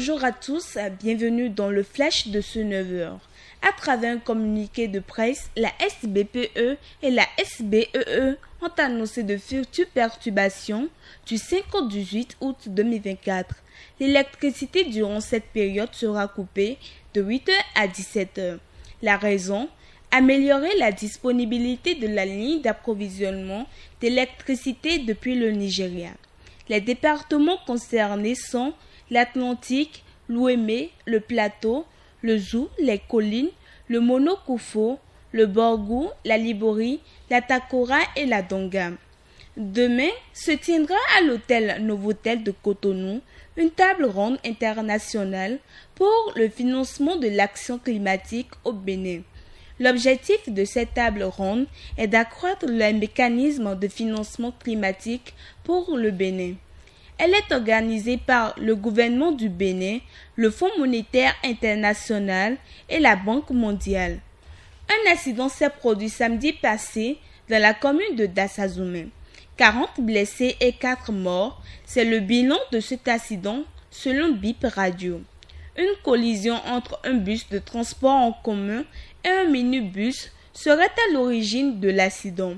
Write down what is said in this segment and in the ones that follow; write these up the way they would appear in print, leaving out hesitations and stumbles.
Bonjour à tous, bienvenue dans le flash de ce 9h. À travers un communiqué de presse, la SBPE et la SBEE ont annoncé de futures perturbations du 5 au 18 août 2024. L'électricité durant cette période sera coupée de 8h à 17h. La raison ? Améliorer la disponibilité de la ligne d'approvisionnement d'électricité depuis le Nigeria. Les départements concernés sont l'Atlantique, l'Ouémé, le Plateau, le Zou, les collines, le Monokoufo, le Borgou, la Liborie, la Takora et la Donga. Demain se tiendra à l'hôtel Novotel de Cotonou une table ronde internationale pour le financement de l'action climatique au Bénin. L'objectif de cette table ronde est d'accroître le mécanisme de financement climatique pour le Bénin. Elle est organisée par le gouvernement du Bénin, le Fonds monétaire international et la Banque mondiale. Un accident s'est produit samedi passé dans la commune de Dassazoumé. 40 blessés et 4 morts, c'est le bilan de cet accident selon BIP Radio. Une collision entre un bus de transport en commun et un minibus serait à l'origine de l'accident.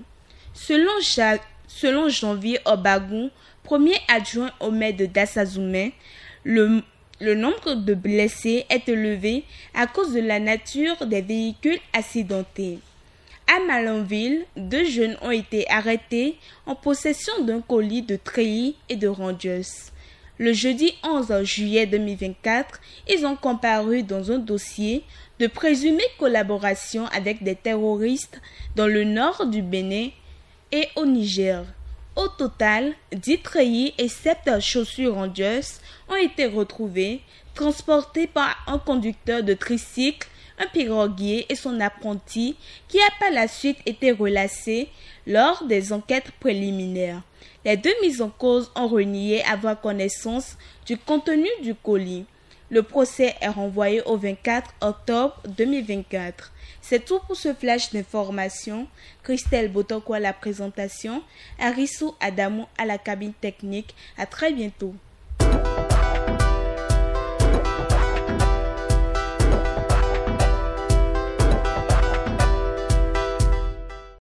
Selon Janvier Obagou, premier adjoint au maire de Dassazoumé, le nombre de blessés est élevé à cause de la nature des véhicules accidentés. À Malanville, 2 jeunes ont été arrêtés en possession d'un colis de treillis et de rangers. Le jeudi 11 juillet 2024, ils ont comparu dans un dossier de présumée collaboration avec des terroristes dans le nord du Bénin et au Niger. Au total, 10 treillis et 7 chaussures rangers ont été retrouvés, transportés par un conducteur de tricycle, un piroguier et son apprenti qui a par la suite été relâché lors des enquêtes préliminaires. Les 2 mises en cause ont renié avoir connaissance du contenu du colis. Le procès est renvoyé au 24 octobre 2024. C'est tout pour ce flash d'information. Christelle Botoko à la présentation, Arissou Adamou à la cabine technique. À très bientôt.